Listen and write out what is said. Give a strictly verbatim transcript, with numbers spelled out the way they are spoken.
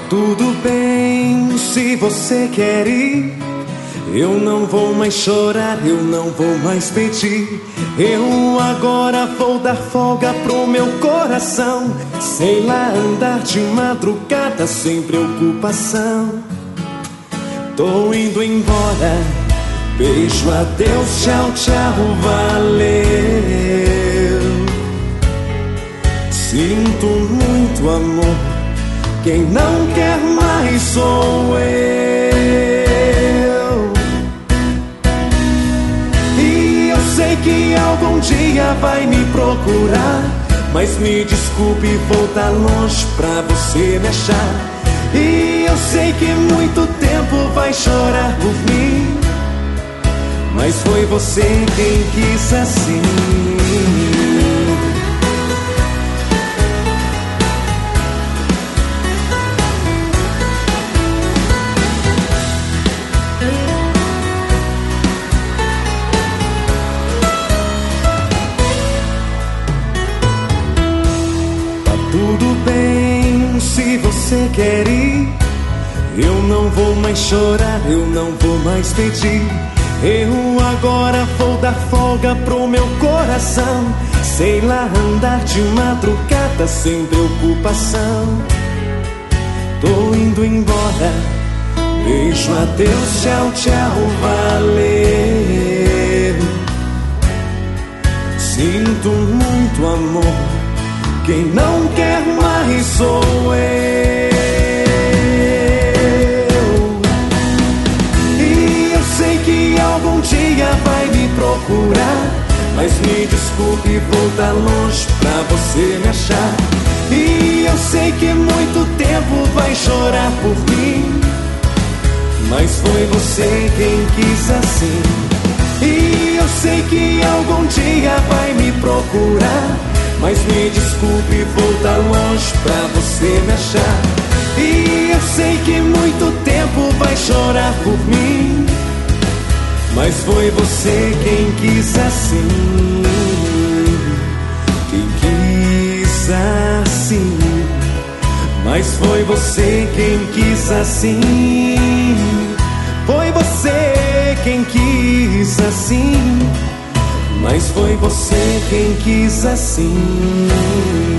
Tudo bem, se você quer ir, eu não vou mais chorar, eu não vou mais pedir. Eu agora vou dar folga pro meu coração. Sei lá, andar de madrugada sem preocupação. Tô indo embora, beijo, adeus, tchau, tchau, valeu. Sinto muito amor, quem não quer mais sou eu. E eu sei que algum dia vai me procurar, mas me desculpe, vou tá longe pra você me achar. E eu sei que muito tempo vai chorar por mim, mas foi você quem quis assim. Tudo bem, se você quer ir, eu não vou mais chorar, eu não vou mais pedir. Eu agora vou dar folga pro meu coração. Sei lá, andar de madrugada sem preocupação. Tô indo embora, beijo, adeus, tchau, tchau, valeu. Sinto muito amor, quem não quer mais sou eu. E eu sei que algum dia vai me procurar, mas me desculpe, vou tá longe pra você me achar. E eu sei que muito tempo vai chorar por mim, mas foi você quem quis assim. E eu sei que algum dia vai me procurar, mas me desculpe, vou tá longe pra você me achar. E eu sei que muito tempo vai chorar por mim, mas foi você quem quis assim. Quem quis assim, mas foi você quem quis assim. Foi você quem quis assim, mas foi você quem quis assim.